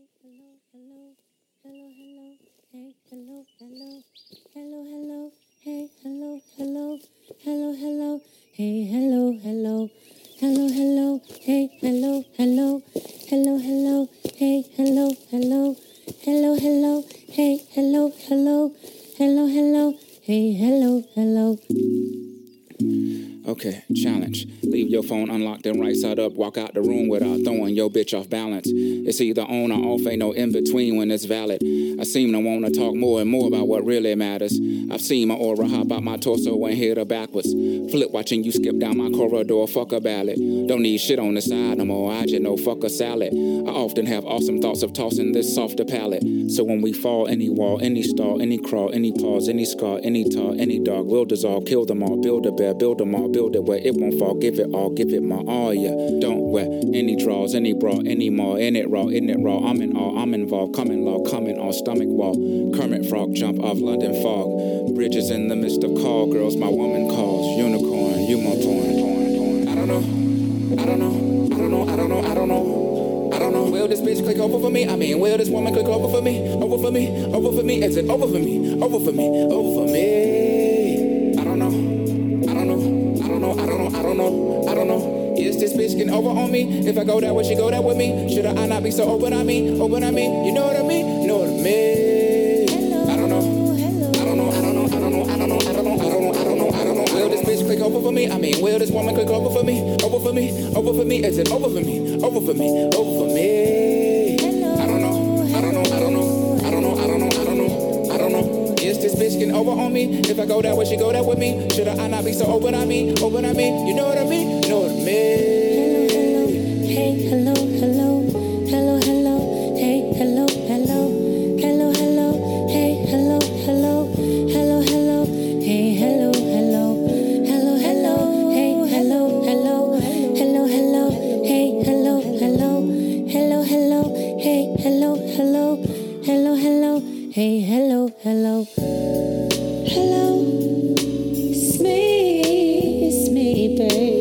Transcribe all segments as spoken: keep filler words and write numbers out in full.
Okay, challenge. Leave your phone unlocked and right side up. Walk out the room without throwing your bitch off balance. It's either on or off, ain't no in between when it's valid. I seem to want to talk more and more about what really matters. I've seen my aura hop out my torso and hit her backwards. Flip watching you skip down my corridor, fuck a ballad. Don't need shit on the side no more, I just know fuck a salad. I often have awesome thoughts of tossing this softer palate. So when we fall, any wall, any stall, any crawl, any pause, any scar, any tar, any dog, will dissolve, kill them all, build a bear, build them all, build it where it won't fall, give it all, give it my all, yeah. Don't wear any draws, any bra, any more, in it raw, in it raw, I'm in all, I'm involved, coming law, coming on stomach wall, Kermit Frog, jump off London fog, bridges in the midst of call, girls, my woman calls, unicorn, you my porn, porn, porn. I don't know, I don't know, I don't know, I don't know, I don't know, I don't know, will this bitch click over for me? I mean, will this woman click over for me? Over for me, over for me, is it over for me? Over for me, over for me, I don't know, I don't know, I don't know, I don't know, I don't know, I don't know. Is this bitch getting over on me? If I go that way, she go that with me. Should I not be so open on me? Open on me? You know what I mean? You know what I mean? I don't know. I don't know. I don't know. I don't know. I don't know. I don't know. I don't know. I don't know. I don't know. Will this bitch click over for me? I mean, will this woman click over for me? Over for me? Over for me? Is it over for me? Over for me? Over for me? I don't know. I don't know. I don't know. I don't know. I don't know. I don't know. I don't know. Is this bitch getting over on me? If I go that way, she go that with me. Should I not be so open on me? Open on me? You know what I mean? You know what I mean? Hello, hello, hello, hello, hey, hello, hello, hello, hello, hey, hello, hello, hello, hello, hey, hello, hello, hello, hello, hey, hello, hello, hello, hello, hey, hello, hello, hello, hello, hey, hello, hello, hello, hello, hey, hello, hello, hello, it's me, it's me, babe.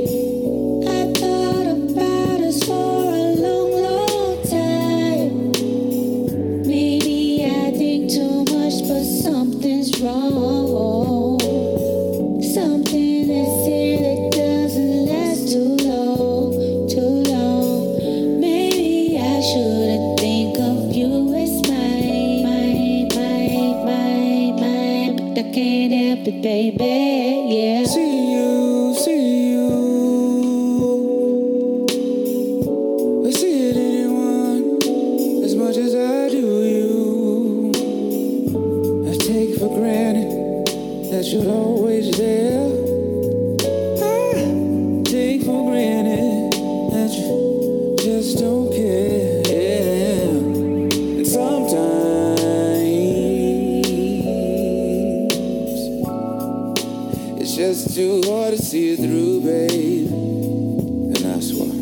Wrong. Something that's here that doesn't last too long, too long. Maybe I shouldn't think of you as mine, mine, mine, mine, mine. But I can't help it, baby, yeah. See you, see you. I see it in anyone as much as I do you. I take for granted that you're always there. I take for granted that you just don't care. And sometimes it's just too hard to see it through, babe. And I swear